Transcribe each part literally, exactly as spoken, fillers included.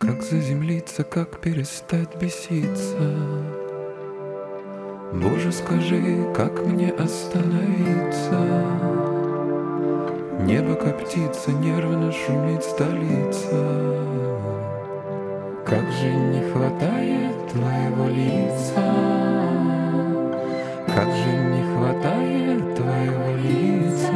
Как заземлиться, как перестать беситься? Боже, скажи, как мне остановиться? Небо коптится, нервно шумит столица. Как же не хватает твоего лица, как же не хватает твоего лица.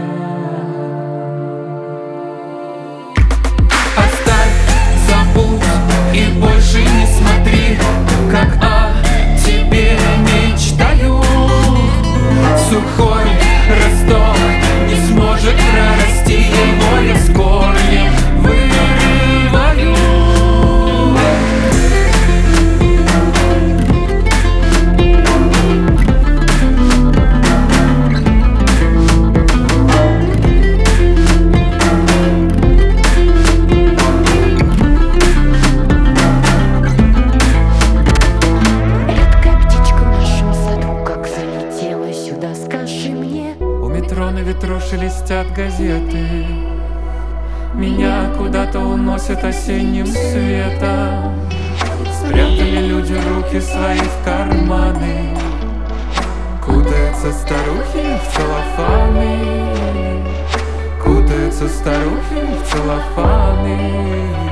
Оставь, забудь и больше не смотри, как о тебе мечтаю. Сухой росток не сможет прорасти, его я с корнем вырываю. На ветру шелестят газеты, меня куда-то уносят осенним светом. Спрятали люди руки свои в карманы, кутаются старухи в целлофаны, кутаются старухи в целлофаны.